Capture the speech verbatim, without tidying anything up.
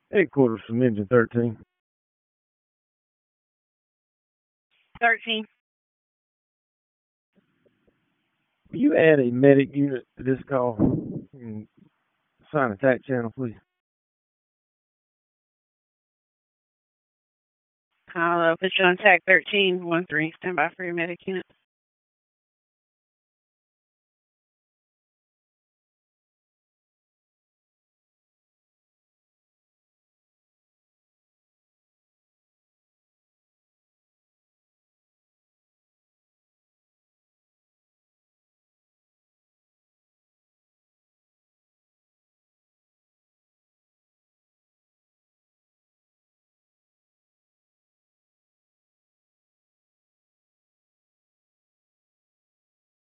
Headquarters from Engine thirteen. thirteen. Will you add a medic unit to this call and assign attack channel, please? I'll uh, put you on tag thirteen one three. Stand by for your medic unit.